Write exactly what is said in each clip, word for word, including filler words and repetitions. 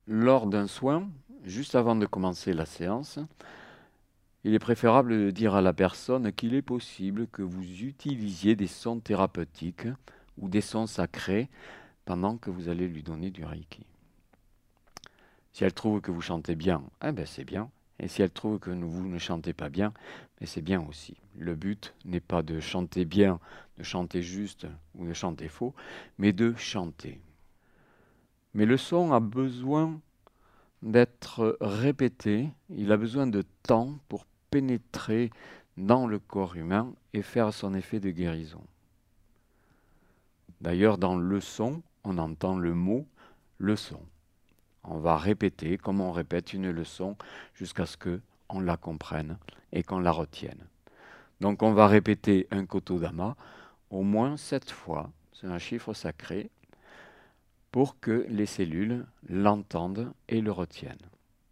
lors d'un soin, juste avant de commencer la séance, il est préférable de dire à la personne qu'il est possible que vous utilisiez des sons thérapeutiques ou des sons sacrés pendant que vous allez lui donner du Reiki. Si elle trouve que vous chantez bien, eh ben c'est bien. Et si elle trouve que vous ne chantez pas bien, ben c'est bien aussi. Le but n'est pas de chanter bien, de chanter juste ou de chanter faux, mais de chanter. Mais le son a besoin d'être répété, il a besoin de temps pour pénétrer dans le corps humain et faire son effet de guérison. D'ailleurs, dans le son, on entend le mot leçon. On va répéter comme on répète une leçon jusqu'à ce qu'on la comprenne et qu'on la retienne. Donc on va répéter un Kotodama au moins sept fois, c'est un chiffre sacré, pour que les cellules l'entendent et le retiennent.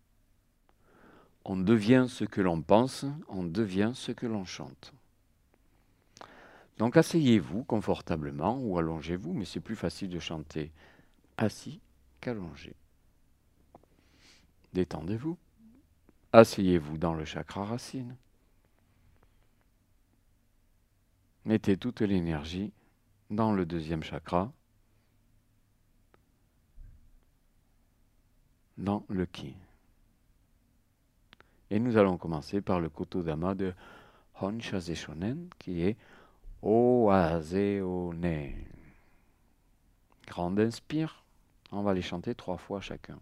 On devient ce que l'on pense, on devient ce que l'on chante. Donc asseyez-vous confortablement ou allongez-vous, mais c'est plus facile de chanter assis qu'allongé. Détendez-vous. Asseyez-vous dans le chakra racine. Mettez toute l'énergie dans le deuxième chakra, dans le ki. Et nous allons commencer par le Kotodama de Honshaze Shonen, qui est Oase One. Grande inspire. On va les chanter trois fois chacun.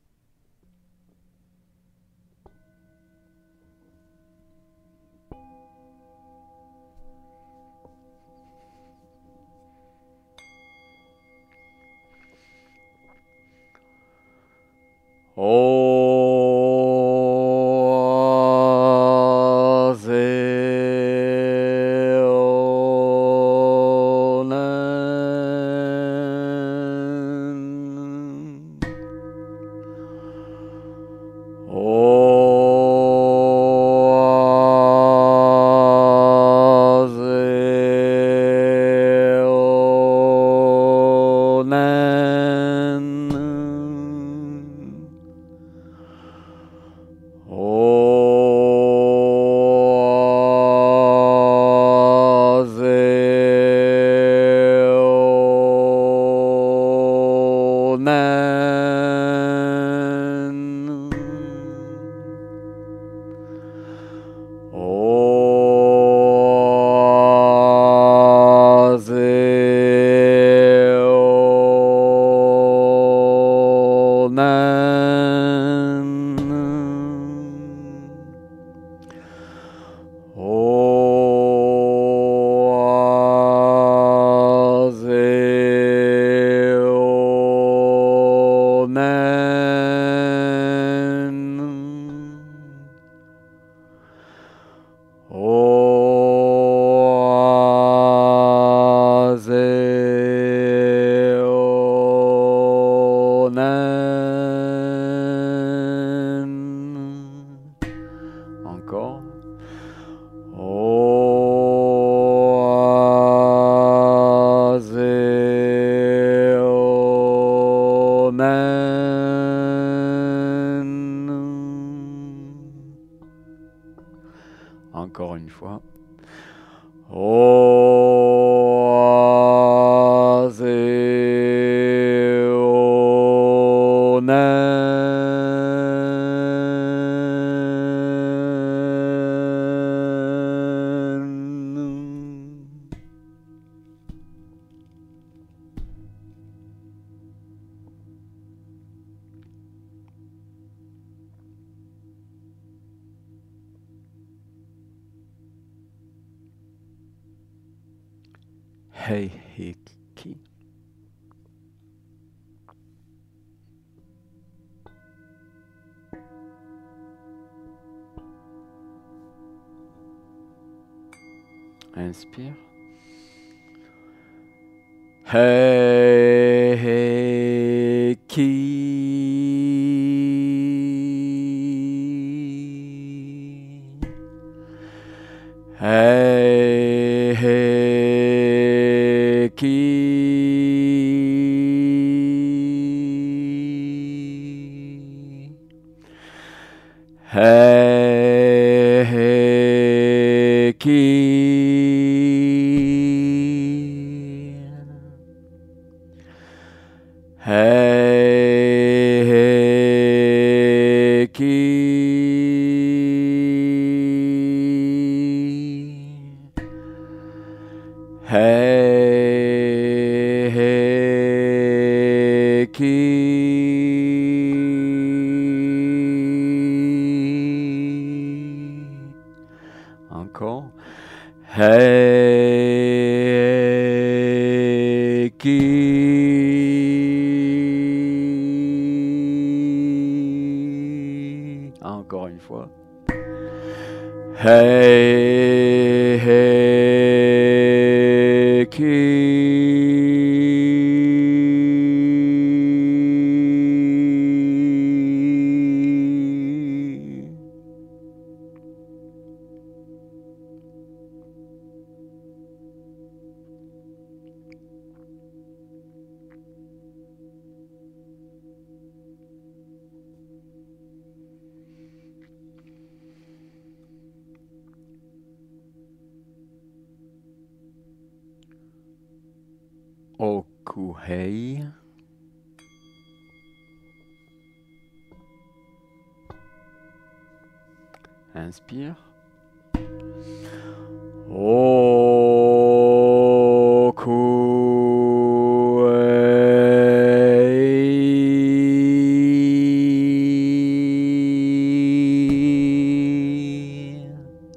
Encore. Encore une fois. Heiheki. Inspire. Heiheki. Heiheki. Encore. Hey, qui. Encore une fois. Hey, hey, qui. Okuhei. Inspire. Okuhei.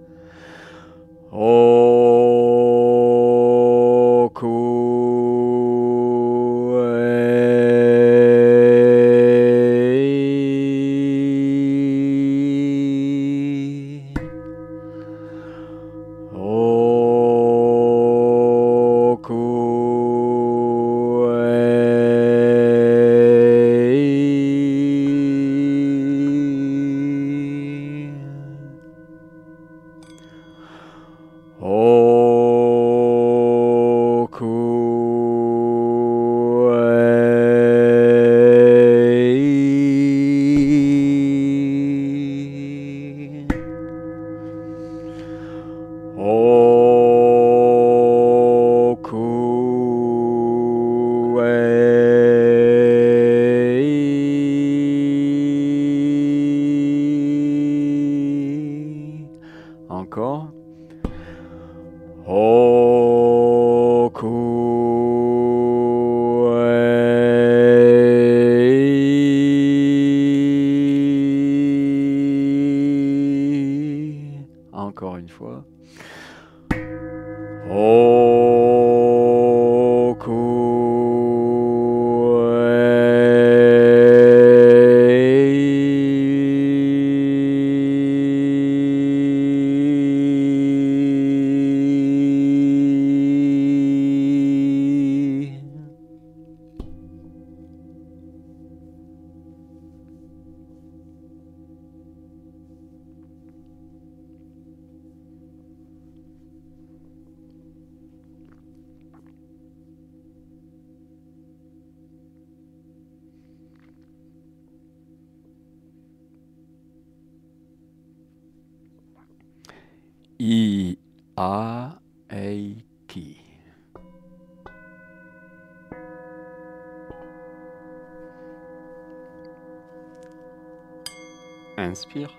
Encore. Okuhei. Encore une fois. I A Eiki. Inspire.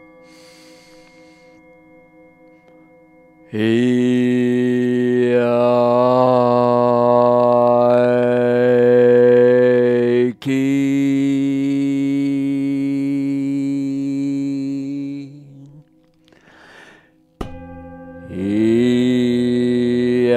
I A Eiki. I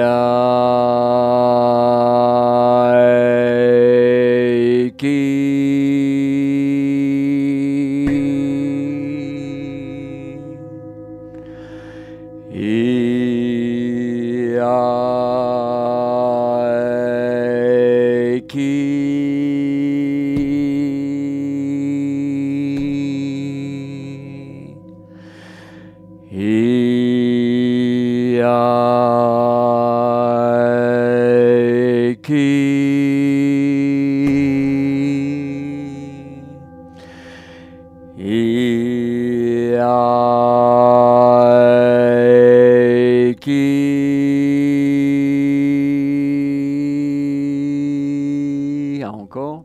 Iki. Encore.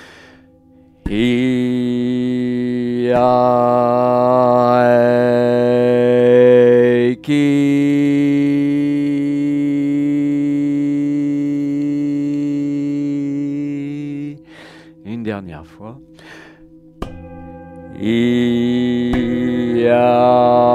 Iki. Une dernière fois. Ia